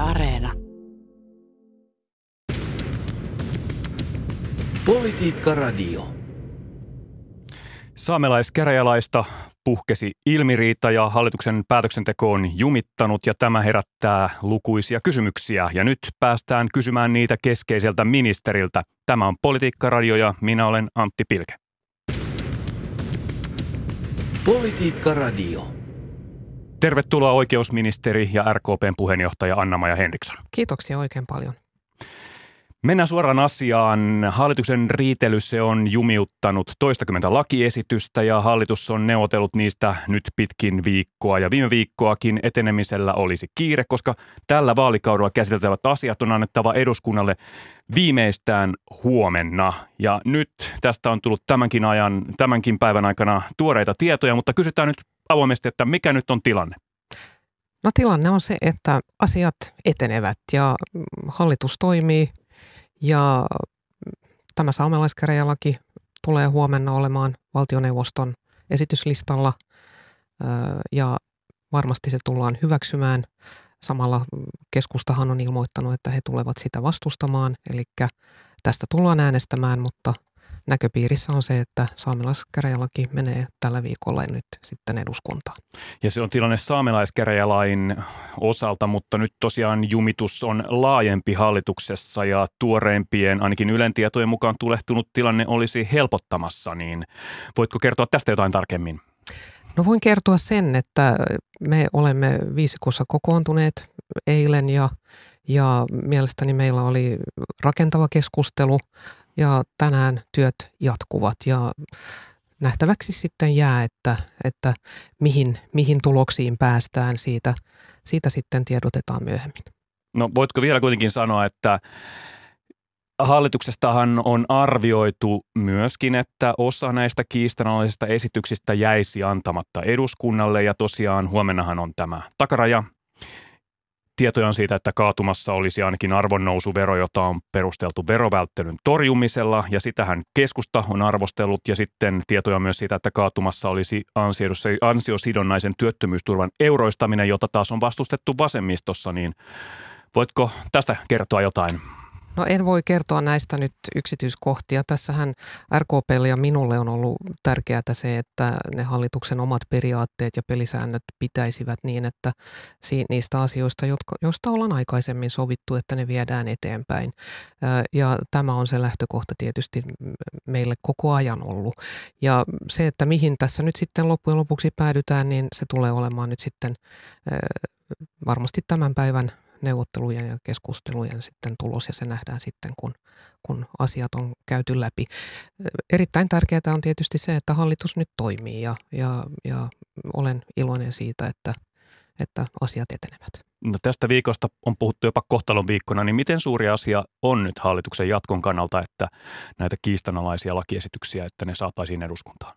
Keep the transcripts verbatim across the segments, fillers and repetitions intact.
Areena. Politiikka Radio. Saamelaiskäräjälaista puhkesi ilmiriita ja hallituksen päätöksenteko on jumittanut ja tämä herättää lukuisia kysymyksiä. Ja nyt päästään kysymään niitä keskeiseltä ministeriltä. Tämä on Politiikka Radio ja minä olen Antti Pilke. Politiikka Radio. Tervetuloa oikeusministeri ja R K P:n puheenjohtaja Anna-Maja Henriksson. Kiitoksia oikein paljon. Mennään suoraan asiaan. Hallituksen riitely se on jumiuttanut toistakymmentä lakiesitystä ja hallitus on neuvotellut niistä nyt pitkin viikkoa. Ja viime viikkoakin etenemisellä olisi kiire, koska tällä vaalikaudella käsiteltävät asiat on annettava eduskunnalle viimeistään huomenna. Ja nyt tästä on tullut tämänkin ajan, tämänkin päivän aikana tuoreita tietoja, mutta kysytään nyt avoimesti, että mikä nyt on tilanne? No tilanne on se, että asiat etenevät ja hallitus toimii. Ja tämä saamelaiskäräjälaki tulee huomenna olemaan valtioneuvoston esityslistalla ja varmasti se tullaan hyväksymään. Samalla keskustahan on ilmoittanut, että he tulevat sitä vastustamaan, eli tästä tullaan äänestämään, mutta näköpiirissä on se, että saamelaiskäräjälaki menee tällä viikolla nyt sitten eduskuntaan. Ja se on tilanne saamelaiskäräjälain osalta, mutta nyt tosiaan jumitus on laajempi hallituksessa ja tuoreimpien, ainakin Ylen tietojen mukaan tulehtunut tilanne olisi helpottamassa, niin voitko kertoa tästä jotain tarkemmin? No voin kertoa sen, että me olemme viisikossa kokoontuneet eilen ja, ja mielestäni meillä oli rakentava keskustelu. Ja tänään työt jatkuvat ja nähtäväksi sitten jää, että, että mihin, mihin tuloksiin päästään, siitä, siitä sitten tiedotetaan myöhemmin. No voitko vielä kuitenkin sanoa, että hallituksestahan on arvioitu myöskin, että osa näistä kiistanalaisista esityksistä jäisi antamatta eduskunnalle ja tosiaan huomennahan on tämä takaraja. Tietoja on siitä, että kaatumassa olisi ainakin arvonnousuvero, jota on perusteltu verovälttelyn torjumisella ja sitähän keskusta on arvostellut ja sitten tietoja on myös siitä, että kaatumassa olisi ansiosidonnaisen työttömyysturvan euroistaminen, jota taas on vastustettu vasemmistossa, niin voitko tästä kertoa jotain? No en voi kertoa näistä nyt yksityiskohtia. Tässähän R K P:lle ja minulle on ollut tärkeää se, että ne hallituksen omat periaatteet ja pelisäännöt pitäisivät niin, että niistä asioista, joista ollaan aikaisemmin sovittu, että ne viedään eteenpäin. Ja tämä on se lähtökohta tietysti meille koko ajan ollut. Ja se, että mihin tässä nyt sitten loppujen lopuksi päädytään, niin se tulee olemaan nyt sitten varmasti tämän päivän neuvottelujen ja keskustelujen sitten tulos ja se nähdään sitten, kun, kun asiat on käyty läpi. Erittäin tärkeää on tietysti se, että hallitus nyt toimii ja, ja, ja olen iloinen siitä, että, että asiat etenevät. No tästä viikosta on puhuttu jopa kohtalon viikkona, niin miten suuri asia on nyt hallituksen jatkon kannalta, että näitä kiistanalaisia lakiesityksiä, että ne saataisiin eduskuntaan?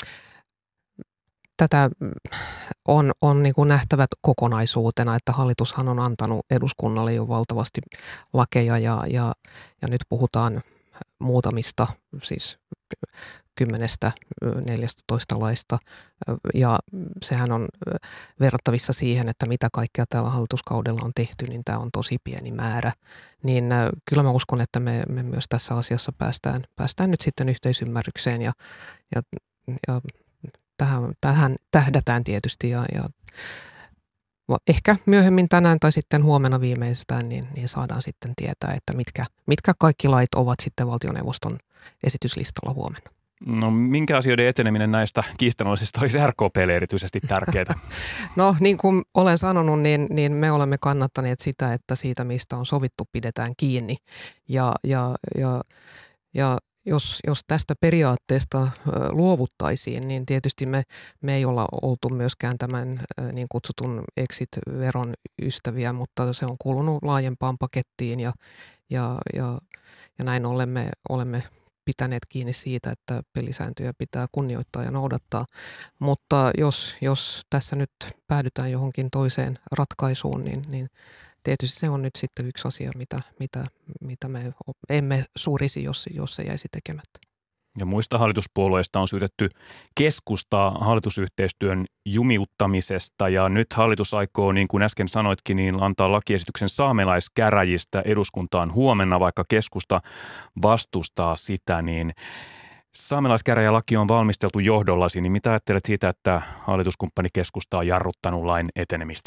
Tätä on, on niin kuin nähtävät kokonaisuutena, että hallitushan on antanut eduskunnalle jo valtavasti lakeja ja, ja, ja nyt puhutaan muutamista, siis kymmenestä, neljästätoista laista ja sehän on verrattavissa siihen, että mitä kaikkea tällä hallituskaudella on tehty, niin tämä on tosi pieni määrä. Niin kyllä mä uskon, että me, me myös tässä asiassa päästään, päästään nyt sitten yhteisymmärrykseen ja, ja, ja Tähän, tähän tähdätään tietysti ja, ja ehkä myöhemmin tänään tai sitten huomenna viimeistään niin, niin saadaan sitten tietää, että mitkä, mitkä kaikki lait ovat sitten valtioneuvoston esityslistalla huomenna. No minkä asioiden eteneminen näistä kiistanalaisista olisi R K P:lle erityisesti tärkeää? No niin kuin olen sanonut, niin, niin me olemme kannattaneet sitä, että siitä mistä on sovittu pidetään kiinni ja, ja, ja, ja Jos, jos tästä periaatteesta luovuttaisiin, niin tietysti me, me ei olla oltu myöskään tämän niin kutsutun exit-veron ystäviä, mutta se on kuulunut laajempaan pakettiin ja, ja, ja, ja näin ollen me olemme pitäneet kiinni siitä, että pelisääntöjä pitää kunnioittaa ja noudattaa. Mutta jos, jos tässä nyt päädytään johonkin toiseen ratkaisuun, niin, niin tietysti se on nyt sitten yksi asia, mitä, mitä, mitä me emme surisi, jos, jos se jäisi tekemättä. Ja muista hallituspuolueista on syytetty keskustaa hallitusyhteistyön jumiuttamisesta ja nyt hallitus aikoo, niin kuin äsken sanoitkin, niin antaa lakiesityksen saamelaiskäräjistä eduskuntaan huomenna, vaikka keskusta vastustaa sitä, niin saamelaiskäräjälaki on valmisteltu johdollasi, niin mitä ajattelet siitä, että hallituskumppani keskusta on jarruttanut lain etenemistä?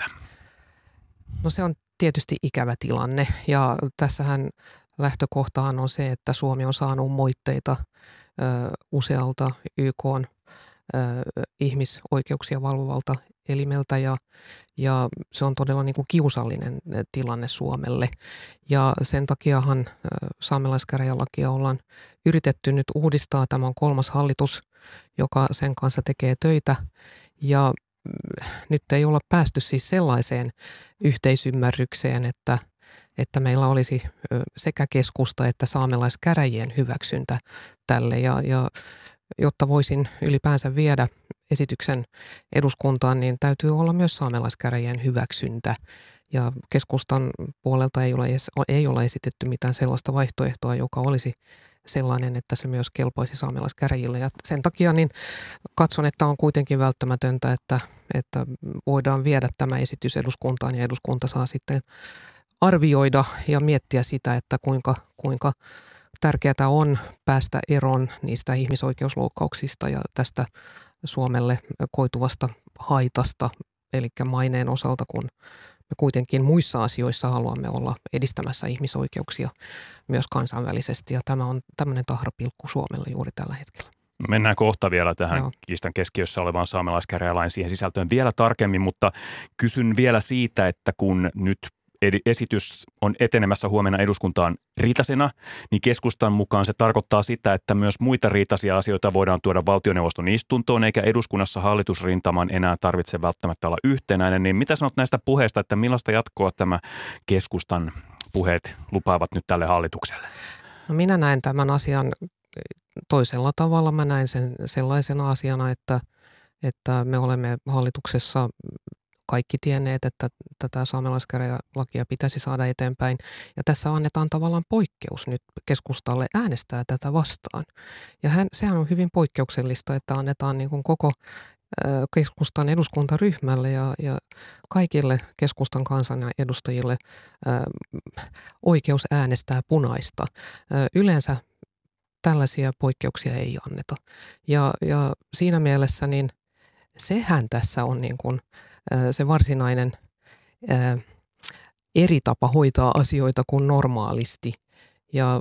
No se on tietysti ikävä tilanne ja tässähän lähtökohtahan on se, että Suomi on saanut moitteita ö, usealta Y K:n ö, ihmisoikeuksia valvovalta elimeltä ja, ja se on todella niin kuin kiusallinen tilanne Suomelle. Ja sen takiahan ö, saamelaiskäräjälakia ollaan yritetty nyt uudistaa. Tämä on kolmas hallitus, joka sen kanssa tekee töitä ja nyt ei olla päästy siis sellaiseen yhteisymmärrykseen, että, että meillä olisi sekä keskusta että saamelaiskäräjien hyväksyntä tälle. Ja, ja jotta voisin ylipäänsä viedä esityksen eduskuntaan, niin täytyy olla myös saamelaiskäräjien hyväksyntä. Ja keskustan puolelta ei ole, ei ole esitetty mitään sellaista vaihtoehtoa, joka olisi sellainen, että se myös kelpaisi saamelaiskäräjille. Ja sen takia niin katson, että on kuitenkin välttämätöntä, että, että voidaan viedä tämä esitys eduskuntaan ja eduskunta saa sitten arvioida ja miettiä sitä, että kuinka, kuinka tärkeää on päästä eroon niistä ihmisoikeusloukkauksista ja tästä Suomelle koituvasta haitasta, eli maineen osalta, kun me kuitenkin muissa asioissa haluamme olla edistämässä ihmisoikeuksia myös kansainvälisesti ja tämä on tämmöinen tahrapilkku Suomelle juuri tällä hetkellä. Mennään kohta vielä tähän Joo. kiistan keskiössä olevaan saamelaiskäräjälain siihen sisältöön vielä tarkemmin, mutta kysyn vielä siitä, että kun nyt esitys on etenemässä huomenna eduskuntaan riitasena, niin keskustan mukaan se tarkoittaa sitä, että myös muita riitaisia asioita voidaan tuoda valtioneuvoston istuntoon, eikä eduskunnassa hallitusrintaman enää tarvitse välttämättä olla yhtenäinen. Niin mitä sanot näistä puheista, että millaista jatkoa tämä keskustan puheet lupaavat nyt tälle hallitukselle? No minä näen tämän asian toisella tavalla. Mä näen sen sellaisena asiana, että, että me olemme hallituksessa kaikki tienneet, että tätä saamelaiskäräjälakia pitäisi saada eteenpäin. Ja tässä annetaan tavallaan poikkeus nyt keskustalle äänestää tätä vastaan. Ja hän, sehän on hyvin poikkeuksellista, että annetaan niin kuin koko keskustan eduskuntaryhmälle ja, ja kaikille keskustan kansanedustajille ää, oikeus äänestää punaista. Ää, yleensä tällaisia poikkeuksia ei anneta. Ja, ja siinä mielessä niin sehän tässä on niin kuin se varsinainen ää, eri tapa hoitaa asioita kuin normaalisti. Ja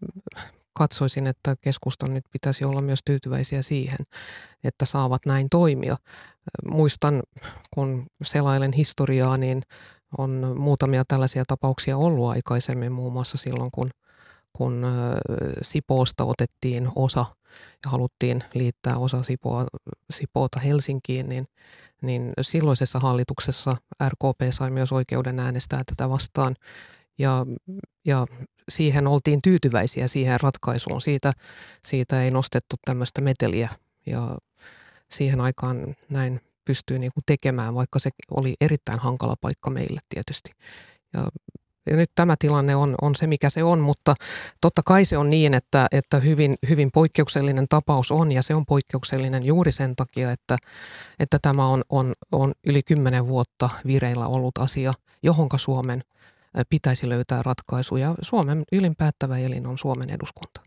katsoisin, että keskustan nyt pitäisi olla myös tyytyväisiä siihen, että saavat näin toimia. Muistan, kun selailen historiaa, niin on muutamia tällaisia tapauksia ollut aikaisemmin, muun muassa silloin, kun, kun Sipoosta otettiin osa ja haluttiin liittää osa Sipoa, Sipoota Helsinkiin, niin niin silloisessa hallituksessa R K P sai myös oikeuden äänestää tätä vastaan ja, ja siihen oltiin tyytyväisiä siihen ratkaisuun. Siitä, siitä ei nostettu tämmöistä meteliä ja siihen aikaan näin pystyy niinku tekemään, vaikka se oli erittäin hankala paikka meille tietysti. Ja Ja nyt tämä tilanne on, on se, mikä se on, mutta totta kai se on niin, että, että hyvin, hyvin poikkeuksellinen tapaus on ja se on poikkeuksellinen juuri sen takia, että, että tämä on, on, on yli kymmenen vuotta vireillä ollut asia, johonka Suomen pitäisi löytää ratkaisuja. Suomen ylin päättävä elin on Suomen eduskunta.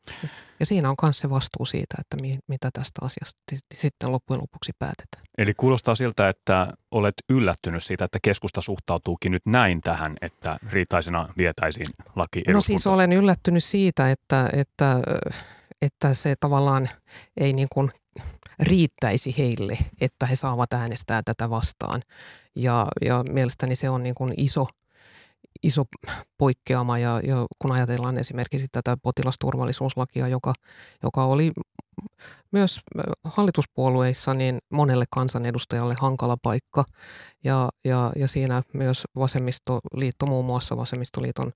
Ja siinä on myös se vastuu siitä, että mi, mitä tästä asiasta sitten loppujen lopuksi päätetään. Eli kuulostaa siltä, että olet yllättynyt siitä, että keskusta suhtautuukin nyt näin tähän, että riitaisena vietäisiin laki eduskuntaan. No siis olen yllättynyt siitä, että, että, että se tavallaan ei niin kuin riittäisi heille, että he saavat äänestää tätä vastaan. Ja, ja mielestäni se on niin kuin iso iso poikkeama ja, ja kun ajatellaan esimerkiksi tätä potilasturvallisuuslakia, joka, joka oli myös hallituspuolueissa niin monelle kansanedustajalle hankala paikka ja, ja, ja siinä myös vasemmistoliitto, muun muassa vasemmistoliiton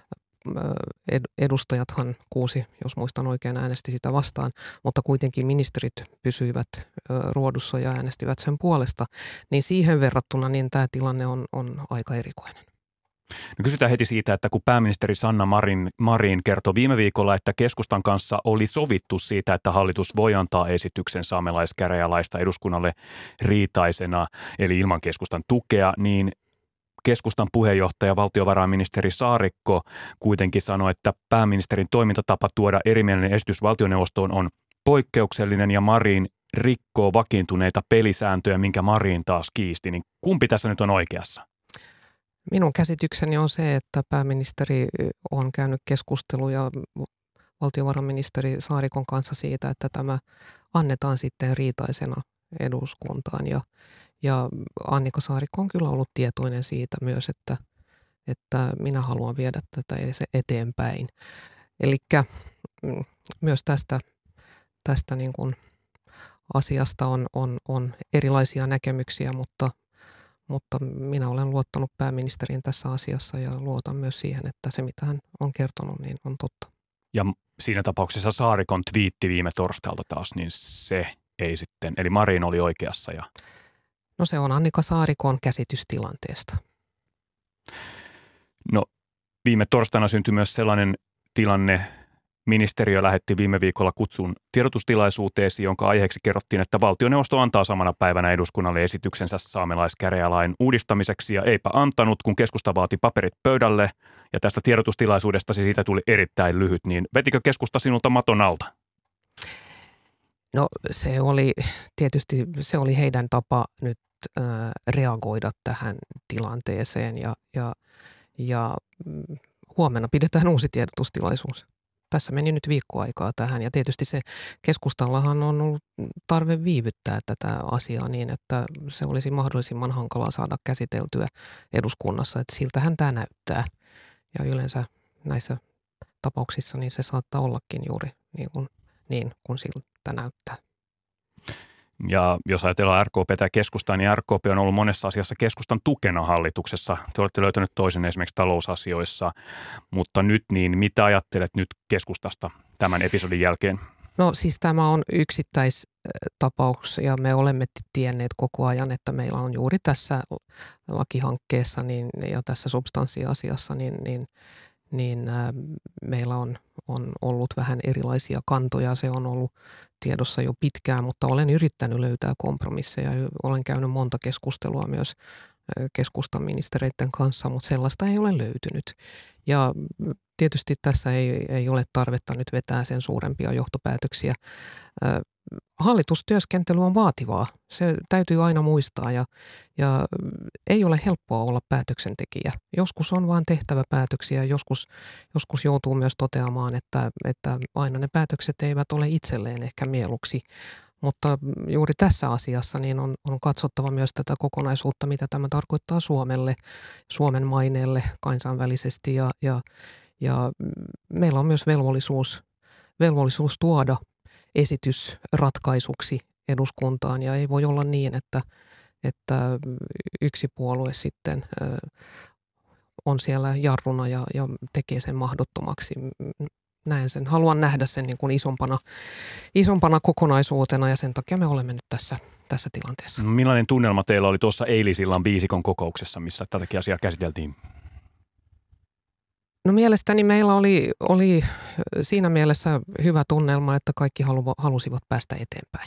edustajathan kuusi, jos muistan oikein, äänesti sitä vastaan, mutta kuitenkin ministerit pysyivät ruodussa ja äänestivät sen puolesta, niin siihen verrattuna niin tämä tilanne on, on aika erikoinen. No kysytään heti siitä, että kun pääministeri Sanna Marin, Marin kertoi viime viikolla, että keskustan kanssa oli sovittu siitä, että hallitus voi antaa esityksen saamelaiskäräjälaista eduskunnalle riitaisena, eli ilman keskustan tukea, niin keskustan puheenjohtaja, valtiovarainministeri Saarikko kuitenkin sanoi, että pääministerin toimintatapa tuoda erimielinen esitys valtioneuvostoon on poikkeuksellinen ja Marin rikkoo vakiintuneita pelisääntöjä, minkä Marin taas kiisti. Niin kumpi tässä nyt on oikeassa? Minun käsitykseni on se, että pääministeri on käynyt keskusteluja valtiovarainministeri Saarikon kanssa siitä, että tämä annetaan sitten riitaisena eduskuntaan. Ja, ja Annika Saarikko on kyllä ollut tietoinen siitä myös, että, että minä haluan viedä tätä eteenpäin. Eli myös tästä, tästä niin kuin asiasta on, on, on erilaisia näkemyksiä, mutta Mutta minä olen luottanut pääministeriin tässä asiassa ja luotan myös siihen, että se mitä hän on kertonut, niin on totta. Ja siinä tapauksessa Saarikon twiitti viime torstalta taas, niin se ei sitten, eli Marin oli oikeassa. Ja... No se on Annika Saarikon käsitys tilanteesta. No viime torstaina syntyi myös sellainen tilanne, ministeriö lähetti viime viikolla kutsun tiedotustilaisuuteesi, jonka aiheeksi kerrottiin, että valtioneuvosto antaa samana päivänä eduskunnalle esityksensä saamelaiskäräjälain uudistamiseksi ja eipä antanut, kun keskusta vaati paperit pöydälle ja tästä tiedotustilaisuudesta siitä tuli erittäin lyhyt, niin vetikö keskusta sinulta maton alta? No se oli tietysti se oli heidän tapa nyt äh, reagoida tähän tilanteeseen ja, ja, ja huomenna pidetään uusi tiedotustilaisuus. Tässä meni nyt viikkoaikaa tähän ja tietysti se keskustallahan on ollut tarve viivyttää tätä asiaa niin, että se olisi mahdollisimman hankalaa saada käsiteltyä eduskunnassa, että siltähän tämä näyttää. Ja yleensä näissä tapauksissa niin se saattaa ollakin juuri niin kuin, niin kuin siltä näyttää. Ja jos ajatellaan R K P:tä ja keskustaa, niin R K P on ollut monessa asiassa keskustan tukena hallituksessa. Te olette löytänyt toisen esimerkiksi talousasioissa, mutta nyt niin mitä ajattelet nyt keskustasta tämän episodin jälkeen? No siis tämä on yksittäistapaus ja me olemme tienneet koko ajan, että meillä on juuri tässä lakihankkeessa niin, ja tässä substanssiasiassa niin, niin niin ä, meillä on, on ollut vähän erilaisia kantoja. Se on ollut tiedossa jo pitkään, mutta olen yrittänyt löytää kompromisseja. Olen käynyt monta keskustelua myös ä, keskustan ministereiden kanssa, mutta sellaista ei ole löytynyt. Ja tietysti tässä ei, ei ole tarvetta nyt vetää sen suurempia johtopäätöksiä. Ä, Hallitustyöskentely on vaativaa. Se täytyy aina muistaa ja, ja ei ole helppoa olla päätöksentekijä. Joskus on vaan tehtävä päätöksiä, joskus, joskus joutuu myös toteamaan, että, että aina ne päätökset eivät ole itselleen ehkä mieluksi. Mutta juuri tässä asiassa niin on, on katsottava myös tätä kokonaisuutta, mitä tämä tarkoittaa Suomelle, Suomen maineelle kansainvälisesti ja, ja, ja meillä on myös velvollisuus, velvollisuus tuoda esitys ratkaisuksi eduskuntaan ja ei voi olla niin, että, että yksi puolue sitten ö, on siellä jarruna ja, ja tekee sen mahdottomaksi. Näen sen, haluan nähdä sen niin kuin isompana, isompana kokonaisuutena ja sen takia me olemme nyt tässä, tässä tilanteessa. Millainen tunnelma teillä oli tuossa eilisillan viisikon kokouksessa, missä tätäkin asiaa käsiteltiin? No mielestäni meillä oli, oli siinä mielessä hyvä tunnelma, että kaikki halu, halusivat päästä eteenpäin.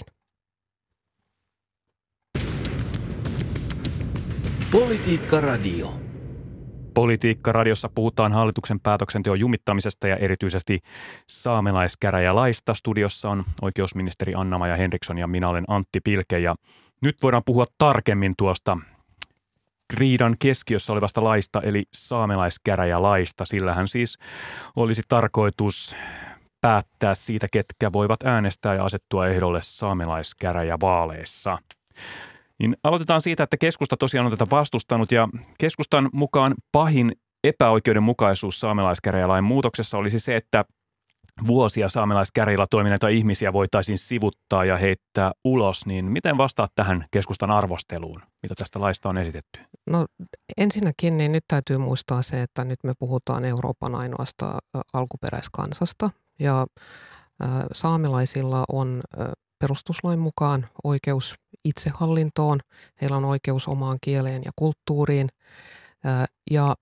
Politiikka Radio. Politiikka radiossa puhutaan hallituksen päätöksenteon jumittamisesta ja erityisesti saamelaiskäräjälaista. Studiossa on oikeusministeri Anna-Maja Henriksson ja minä olen Antti Pilke. Ja nyt voidaan puhua tarkemmin tuosta riidan keskiössä olevasta laista, eli saamelaiskäräjälaista. Sillähän siis olisi tarkoitus päättää siitä, ketkä voivat äänestää ja asettua ehdolle saamelaiskäräjävaaleissa. Niin aloitetaan siitä, että keskusta tosiaan on tätä vastustanut ja keskustan mukaan pahin epäoikeudenmukaisuus saamelaiskäräjälain muutoksessa olisi se, että vuosia saamelaiskäräjillä toimineita ihmisiä voitaisiin sivuttaa ja heittää ulos, niin miten vastaat tähän keskustan arvosteluun, mitä tästä laista on esitetty? No ensinnäkin niin nyt täytyy muistaa se, että nyt me puhutaan Euroopan ainoasta alkuperäiskansasta ja saamelaisilla on perustuslain mukaan oikeus itsehallintoon, heillä on oikeus omaan kieleen ja kulttuuriin ja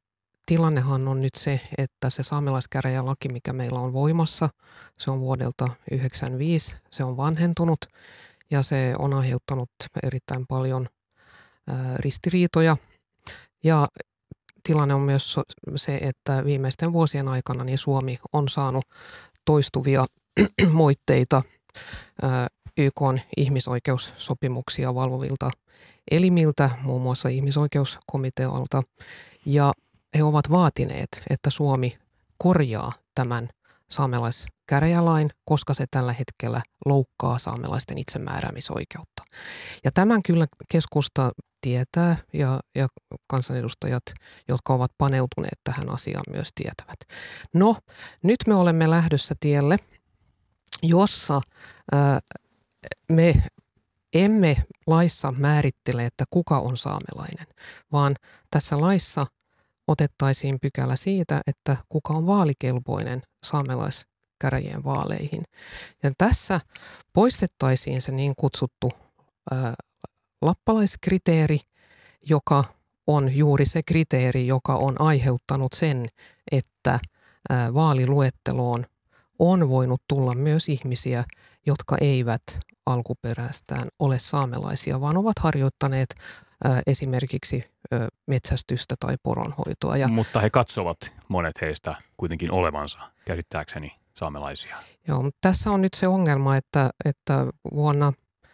tilannehan on nyt se, että se saamelaiskäräjälaki, mikä meillä on voimassa, se on vuodelta yhdeksänkymmentäviisi, se on vanhentunut ja se on aiheuttanut erittäin paljon ää, ristiriitoja. Ja tilanne on myös se, että viimeisten vuosien aikana niin Suomi on saanut toistuvia moitteita ää, Y K:n ihmisoikeussopimuksia valvovilta elimiltä, muun muassa ihmisoikeuskomitealta, ja he ovat vaatineet, että Suomi korjaa tämän saamelaiskäräjälain, koska se tällä hetkellä loukkaa saamelaisten itsemääräämisoikeutta. Ja tämän kyllä keskusta tietää ja, ja kansanedustajat, jotka ovat paneutuneet tähän asiaan, myös tietävät. No, nyt me olemme lähdössä tielle, jossa ää, me emme laissa määrittele, että kuka on saamelainen, vaan tässä laissa otettaisiin pykälä siitä, että kuka on vaalikelpoinen saamelaiskäräjien vaaleihin. Ja tässä poistettaisiin se niin kutsuttu ää, lappalaiskriteeri, joka on juuri se kriteeri, joka on aiheuttanut sen, että ää, vaaliluetteloon on voinut tulla myös ihmisiä, jotka eivät alkuperästään ole saamelaisia, vaan ovat harjoittaneet ää, esimerkiksi ää, metsästystä tai poronhoitoa. Ja, Mutta he katsovat monet heistä kuitenkin olevansa, käsittääkseni, saamelaisia. joo, mutta tässä on nyt se ongelma, että, että vuonna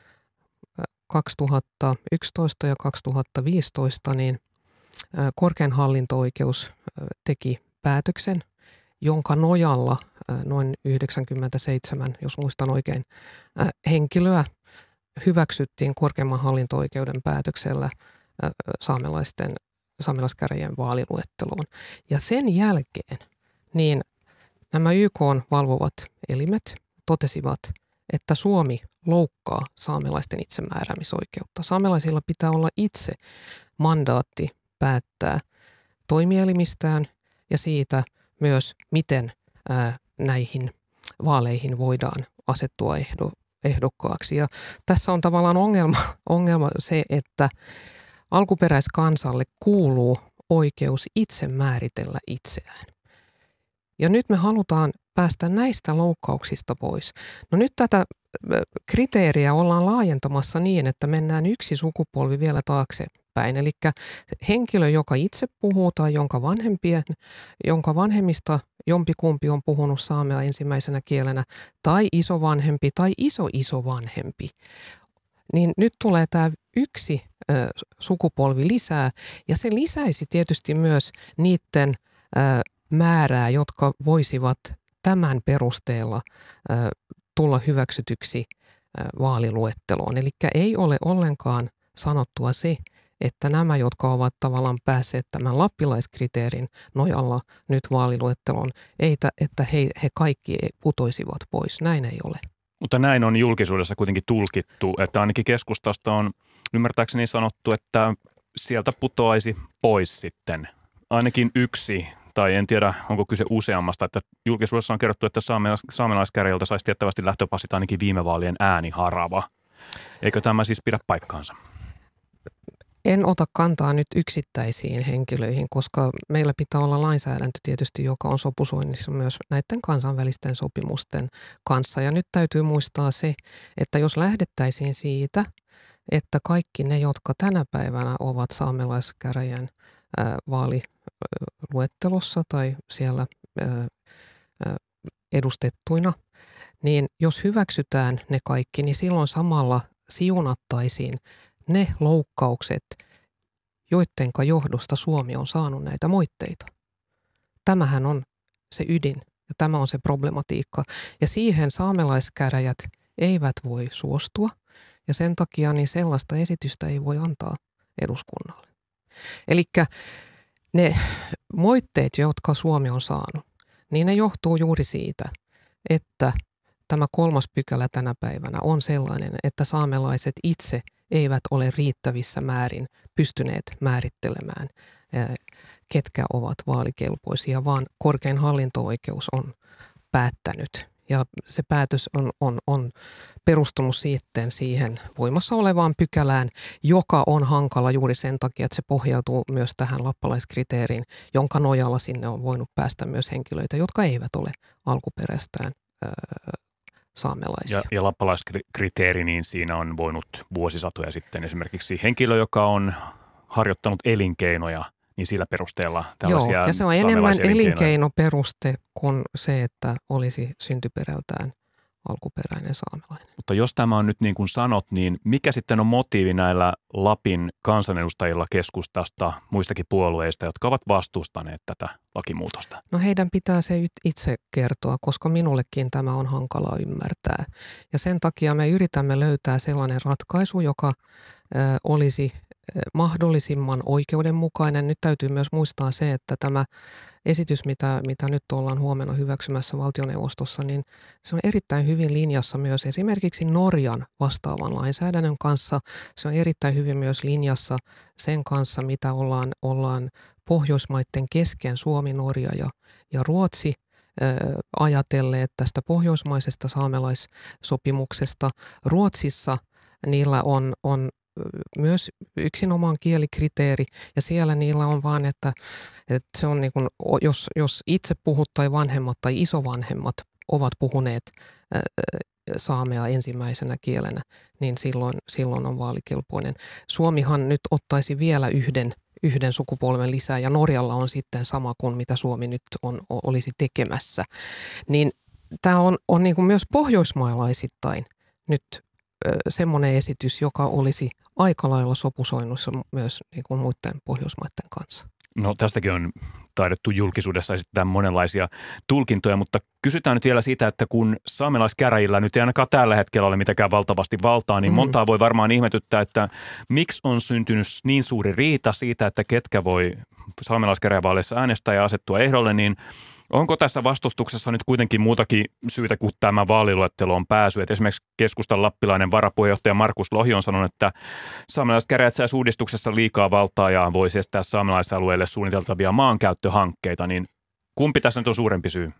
kaksituhattayksitoista ja kaksituhattaviisitoista niin ää, korkein hallinto-oikeus ää, teki päätöksen, jonka nojalla noin yhdeksänkymmentäseitsemän, jos muistan oikein, henkilöä hyväksyttiin korkeimman hallinto-oikeuden päätöksellä saamelaisten, saamelaiskäräjien vaaliluetteloon. Ja sen jälkeen niin nämä Y K:n valvovat elimet totesivat, että Suomi loukkaa saamelaisten itsemääräämisoikeutta. Saamelaisilla pitää olla itse mandaatti päättää toimielimistään ja siitä myös, miten ää, näihin vaaleihin voidaan asettua ehdo, ehdokkaaksi. Ja tässä on tavallaan ongelma, ongelma se, että alkuperäiskansalle kuuluu oikeus itse määritellä itseään. Ja nyt me halutaan päästä näistä loukkauksista pois. No nyt tätä kriteeriä ollaan laajentamassa niin, että mennään yksi sukupolvi vielä taaksepäin. Eli henkilö, joka itse puhuu tai jonka, vanhempien, jonka vanhemmista jompikumpi on puhunut saamea ensimmäisenä kielenä, tai isovanhempi tai iso-isovanhempi, niin nyt tulee tämä yksi ö, sukupolvi lisää, ja se lisäisi tietysti myös niiden ö, määrää, jotka voisivat tämän perusteella ö, tulla hyväksytyksi ö, vaaliluetteloon. Eli ei ole ollenkaan sanottua se, että nämä, jotka ovat tavallaan päässeet tämän lappilaiskriteerin nojalla nyt vaaliluetteloon, että he, he kaikki putoisivat pois. Näin ei ole. Mutta näin on julkisuudessa kuitenkin tulkittu, että ainakin keskustasta on ymmärtääkseni sanottu, että sieltä putoaisi pois sitten ainakin yksi, tai en tiedä onko kyse useammasta, että julkisuudessa on kerrottu, että saamelaiskäräjiltä saisi tiettävästi lähtöpassit ainakin viime vaalien ääniharava. Eikö tämä siis pidä paikkaansa? En ota kantaa nyt yksittäisiin henkilöihin, koska meillä pitää olla lainsäädäntö tietysti, joka on sopusoinnissa myös näiden kansainvälisten sopimusten kanssa. Ja nyt täytyy muistaa se, että jos lähdettäisiin siitä, että kaikki ne, jotka tänä päivänä ovat saamelaiskäräjien ää, vaaliluettelossa tai siellä ää, ää, edustettuina, niin jos hyväksytään ne kaikki, niin silloin samalla siunattaisiin ne loukkaukset, joidenka johdosta Suomi on saanut näitä moitteita. Tämähän on se ydin ja tämä on se problematiikka. Ja siihen saamelaiskäräjät eivät voi suostua ja sen takia niin sellaista esitystä ei voi antaa eduskunnalle. Elikkä ne moitteet, jotka Suomi on saanut, niin ne johtuu juuri siitä, että tämä kolmas pykälä tänä päivänä on sellainen, että saamelaiset itse eivät ole riittävissä määrin pystyneet määrittelemään, ketkä ovat vaalikelpoisia, vaan korkein hallinto-oikeus on päättänyt. Ja se päätös on, on, on perustunut sitten siihen voimassa olevaan pykälään, joka on hankala juuri sen takia, että se pohjautuu myös tähän lappalaiskriteeriin, jonka nojalla sinne on voinut päästä myös henkilöitä, jotka eivät ole alkuperäistään öö, saamelaisia. Ja, ja lappalaiskriteeri, niin siinä on voinut vuosisatoja sitten esimerkiksi henkilö, joka on harjoittanut elinkeinoja, niin sillä perusteella tällaisia Joo, ja se on enemmän elinkeinoperuste kuin se, että olisi syntyperältään alkuperäinen saamelainen. Mutta jos tämä on nyt niin kuin sanot, niin mikä sitten on motiivi näillä Lapin kansanedustajilla keskustasta, muistakin puolueista, jotka ovat vastustaneet tätä lakimuutosta? No heidän pitää se itse kertoa, koska minullekin tämä on hankalaa ymmärtää. Ja sen takia me yritämme löytää sellainen ratkaisu, joka ö, olisi mahdollisimman oikeudenmukainen. Nyt täytyy myös muistaa se, että tämä esitys, mitä, mitä nyt ollaan huomenna hyväksymässä valtioneuvostossa, niin se on erittäin hyvin linjassa myös esimerkiksi Norjan vastaavan lainsäädännön kanssa. Se on erittäin hyvin myös linjassa sen kanssa, mitä ollaan, ollaan Pohjoismaiden kesken, Suomi, Norja ja, ja Ruotsi, ajatelleet tästä pohjoismaisesta saamelaissopimuksesta. Ruotsissa niillä on, on myös yksinomaan kielikriteeri ja siellä niillä on vaan, että, että se on niin kuin, jos, jos itse puhut tai vanhemmat tai isovanhemmat ovat puhuneet ää, saamea ensimmäisenä kielenä, niin silloin, silloin on vaalikelpoinen. Suomihan nyt ottaisi vielä yhden, yhden sukupolven lisää ja Norjalla on sitten sama kuin mitä Suomi nyt on, olisi tekemässä. Niin tämä on, on niin kuin myös pohjoismaalaisittain nyt semmoinen esitys, joka olisi aika lailla sopusoinnussa myös niin kuin muiden Pohjoismaiden kanssa. No tästäkin on taidettu julkisuudessa esittää monenlaisia tulkintoja, mutta kysytään nyt vielä siitä, että kun saamelaiskäräjillä nyt ei ainakaan tällä hetkellä ole mitenkään valtavasti valtaa, niin montaa voi varmaan ihmetyttää, että miksi on syntynyt niin suuri riita siitä, että ketkä voi saamelaiskäräjävaaleissa äänestää ja asettua ehdolle, niin onko tässä vastustuksessa nyt kuitenkin muutakin syytä kuin tämä vaaliluetteloon pääsy? Et esimerkiksi keskustan lappilainen varapuheenjohtaja Markus Lohi on sanonut, että saamelaiskäräjät saisi uudistuksessa liikaa valtaa ja voisi estää saamelaisalueelle suunniteltavia maankäyttöhankkeita. Niin kumpi tässä nyt on suurempi syy?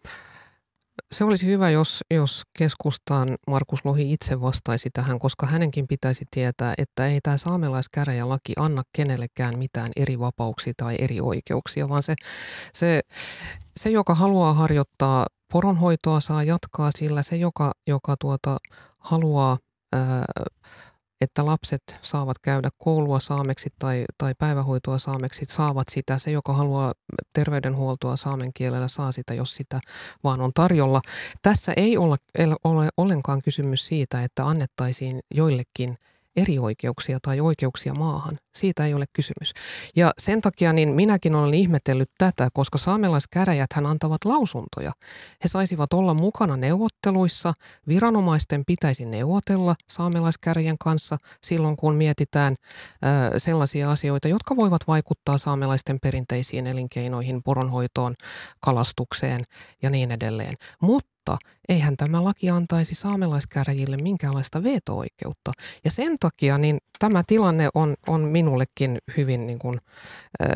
Se olisi hyvä, jos, jos keskustaan Markus Lohi itse vastaisi tähän, koska hänenkin pitäisi tietää, että ei tämä saamelaiskäräjälaki anna kenellekään mitään eri vapauksia tai eri oikeuksia, vaan se, se, se joka haluaa harjoittaa poronhoitoa, saa jatkaa sillä. Se, joka, joka tuota, haluaa, ää, että lapset saavat käydä koulua saameksi tai, tai päivähoitoa saameksi, saavat sitä. Se, joka haluaa terveydenhuoltoa saamen kielellä, saa sitä, jos sitä vaan on tarjolla. Tässä ei ole, ole ollenkaan kysymys siitä, että annettaisiin joillekin eri oikeuksia tai oikeuksia maahan. Siitä ei ole kysymys. Ja sen takia niin minäkin olen ihmetellyt tätä, koska saamelaiskäräjäthän antavat lausuntoja. He saisivat olla mukana neuvotteluissa. Viranomaisten pitäisi neuvotella saamelaiskäräjien kanssa silloin, kun mietitään ö, sellaisia asioita, jotka voivat vaikuttaa saamelaisten perinteisiin elinkeinoihin, poronhoitoon, kalastukseen ja niin edelleen. Mutta eihän tämä laki antaisi saamelaiskäräjille minkäänlaista veto-oikeutta. Ja sen takia niin tämä tilanne on, on minullekin hyvin niin kuin, ä,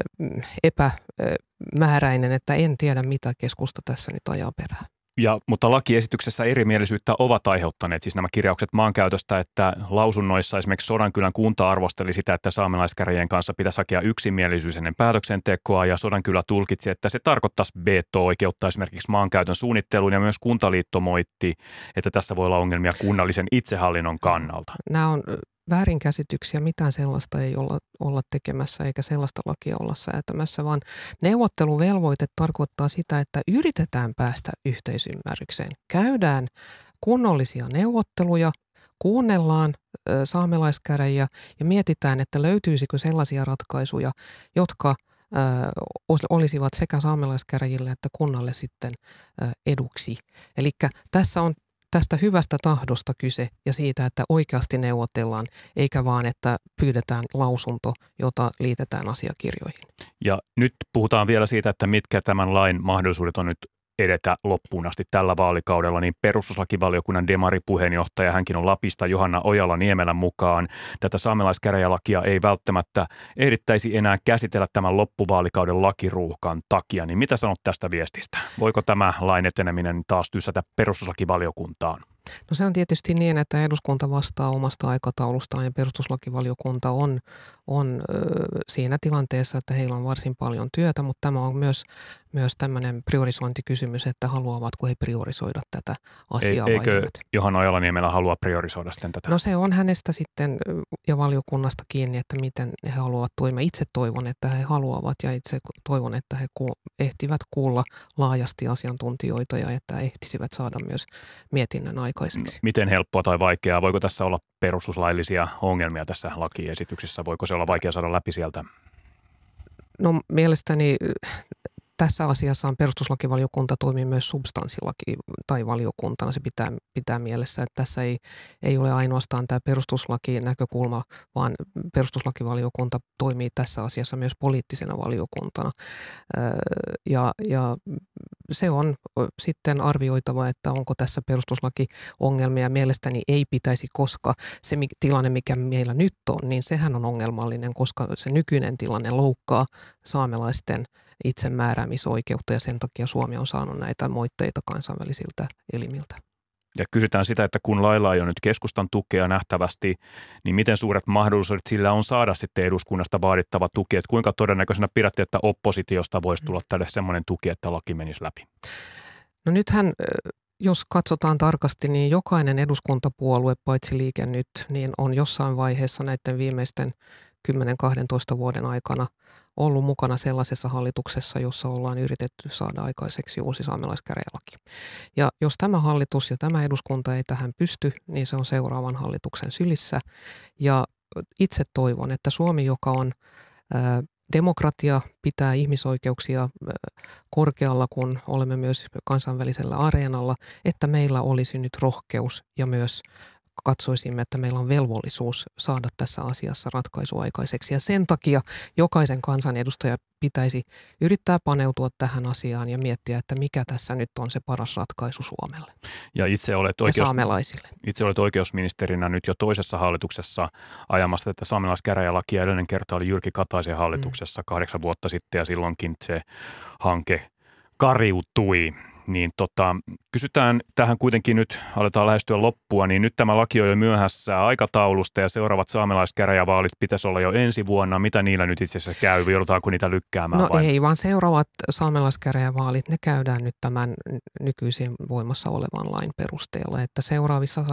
epämääräinen, että en tiedä mitä keskusta tässä nyt ajaa perään. Ja, mutta lakiesityksessä erimielisyyttä ovat aiheuttaneet siis nämä kirjaukset maankäytöstä, että lausunnoissa esimerkiksi Sodankylän kunta arvosteli sitä, että saamelaiskäräjien kanssa pitäisi hakea yksimielisyys ennen päätöksentekoa ja Sodankylä tulkitsi, että se tarkoittaisi veto-oikeutta esimerkiksi maankäytön suunnitteluun ja myös Kuntaliitto moitti, että tässä voi olla ongelmia kunnallisen itsehallinnon kannalta. Nämä on väärinkäsityksiä, mitään sellaista ei olla, olla tekemässä eikä sellaista lakia olla säätämässä, vaan neuvotteluvelvoite tarkoittaa sitä, että yritetään päästä yhteisymmärrykseen. Käydään kunnollisia neuvotteluja, kuunnellaan ö, saamelaiskäräjiä ja mietitään, että löytyisikö sellaisia ratkaisuja, jotka ö, olisivat sekä saamelaiskäräjille että kunnalle sitten ö, eduksi. Eli tässä on tästä hyvästä tahdosta kyse ja siitä, että oikeasti neuvotellaan, eikä vaan, että pyydetään lausunto, jota liitetään asiakirjoihin. Ja nyt puhutaan vielä siitä, että mitkä tämän lain mahdollisuudet on nyt edetä loppuun asti tällä vaalikaudella, niin perustuslakivaliokunnan demaripuheenjohtaja, hänkin on Lapista, Johanna Ojala-Niemelän mukaan tätä saamelaiskäräjälakia ei välttämättä ehdittäisi enää käsitellä tämän loppuvaalikauden lakiruuhkan takia. Niin mitä sanot tästä viestistä? Voiko tämä lain eteneminen taas tyssätä perustuslakivaliokuntaan? No se on tietysti niin, että eduskunta vastaa omasta aikataulustaan ja perustuslakivaliokunta on, on ö, siinä tilanteessa, että heillä on varsin paljon työtä, mutta tämä on myös, myös tämmöinen priorisointikysymys, että haluavatko he priorisoida tätä asiaa Ei, vai eikö eivät. Johanna Ojala-Niemelä halua priorisoida sitten tätä? No se on hänestä sitten ja valiokunnasta kiinni, että miten he haluavat toimia. Itse toivon, että he haluavat ja itse toivon, että he ku, ehtivät kuulla laajasti asiantuntijoita ja että ehtisivät saada myös mietinnön aikaiseksi. Miten helppoa tai vaikeaa? Voiko tässä olla perustuslaillisia ongelmia tässä lakiesityksessä? Voiko se olla vaikea saada läpi sieltä? No mielestäni tässä asiassa perustuslakivaliokunta toimii myös substanssilaki tai valiokuntana. Se pitää, pitää mielessä, että tässä ei, ei ole ainoastaan tämä perustuslakinäkökulma, vaan perustuslakivaliokunta toimii tässä asiassa myös poliittisena valiokuntana. Ja, ja se on sitten arvioitava, että onko tässä perustuslakiongelmia. Mielestäni ei pitäisi, koska se tilanne, mikä meillä nyt on, niin sehän on ongelmallinen, koska se nykyinen tilanne loukkaa saamelaisten itsemääräämisoikeutta ja sen takia Suomi on saanut näitä moitteita kansainvälisiltä elimiltä. Ja kysytään sitä, että kun lailla ei ole nyt keskustan tukea nähtävästi, niin miten suuret mahdollisuudet sillä on saada sitten eduskunnasta vaadittava tuki? Että kuinka todennäköisenä pidätte, että oppositiosta voisi tulla tälle semmoinen tuki, että laki menisi läpi? No nythän, jos katsotaan tarkasti, niin jokainen eduskuntapuolue, paitsi Liike Nyt, niin on jossain vaiheessa näiden viimeisten kymmenen kaksitoista vuoden aikana ollut mukana sellaisessa hallituksessa, jossa ollaan yritetty saada aikaiseksi uusi saamelaiskäräjälaki. Ja jos tämä hallitus ja tämä eduskunta ei tähän pysty, niin se on seuraavan hallituksen sylissä. Ja itse toivon, että Suomi, joka on ää, demokratia, pitää ihmisoikeuksia ää, korkealla, kun olemme myös kansainvälisellä areenalla, että meillä olisi nyt rohkeus ja myös katsoisimme, että meillä on velvollisuus saada tässä asiassa ratkaisu aikaiseksi. Ja sen takia jokaisen kansanedustaja pitäisi yrittää paneutua tähän asiaan ja miettiä, että mikä tässä nyt on se paras ratkaisu Suomelle ja, itse olet oikeus, ja saamelaisille. Itse olet oikeusministerinä nyt jo toisessa hallituksessa ajamassa tätä saamelaiskäräjälakia. Edellinen kerta oli Jyrki Kataisen hallituksessa mm. kahdeksan vuotta sitten ja silloinkin se hanke kariutui. Niin tota, kysytään tähän kuitenkin nyt, aletaan lähestyä loppua, niin nyt tämä laki on jo myöhässä aikataulusta ja seuraavat saamelaiskäräjävaalit pitäisi olla jo ensi vuonna. Mitä niillä nyt itse asiassa käy? Joudutaanko niitä lykkäämään? No vai? Ei, vaan seuraavat saamelaiskäräjävaalit, ne käydään nyt tämän nykyisin voimassa olevan lain perusteella, että seuraavissa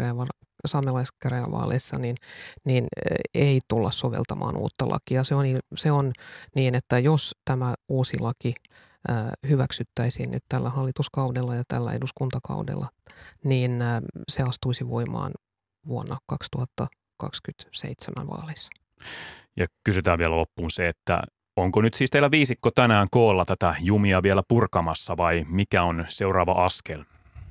saamelaiskäräjävaaleissa niin, niin ei tulla soveltamaan uutta lakia. Se on, se on niin, että jos tämä uusi laki hyväksyttäisiin nyt tällä hallituskaudella ja tällä eduskuntakaudella, niin se astuisi voimaan vuonna kaksituhattakaksikymmentäseitsemän vaaleissa. Ja kysytään vielä loppuun se, että onko nyt siis teillä viisikko tänään koolla tätä jumia vielä purkamassa vai mikä on seuraava askel?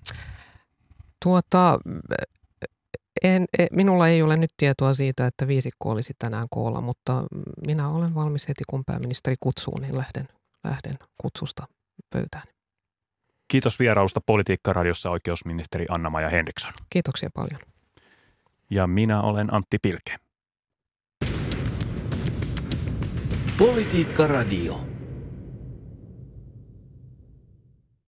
Tuota, en, minulla ei ole nyt tietoa siitä, että viisikko olisi tänään koolla, mutta minä olen valmis heti kun pääministeri kutsuu, niin lähden lähden kutsusta pöytään. Kiitos vierailusta Politiikka-radiossa oikeusministeri Anna-Maja Henriksson. Kiitoksia paljon. Ja minä olen Antti Pilke. Politiikka-radio.